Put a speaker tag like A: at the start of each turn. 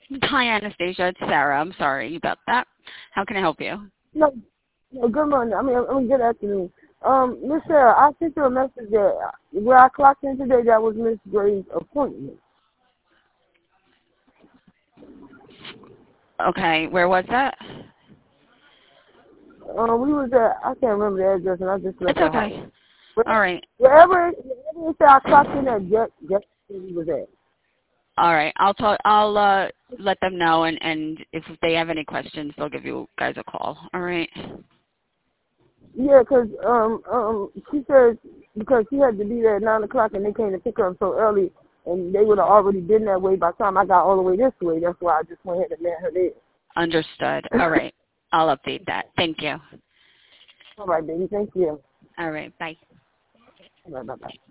A: Hi, Anastasia. It's Sarah. I'm sorry about that. How can I help you?
B: No, no, good morning. Good afternoon. Miss Sarah, I sent you a message that where I clocked in today, that was Miss Gray's appointment.
A: Okay, where was that?
B: We was at, I can't remember the address, and I just left
A: It's
B: the house.
A: okay. All right.
B: Wherever it said I clocked in at, just where he was at.
A: All right. I'll let them know, and if they have any questions, they'll give you guys a call. All right.
B: Yeah, 'cause she said because she had to be there at 9 o'clock, and they came to pick her up so early, and they would have already been that way by the time I got all the way this way. That's why I just went ahead and met her there.
A: Understood. All right. I'll update that. Thank you.
B: All right, baby. Thank you.
A: All right. Bye.
B: All right, bye-bye.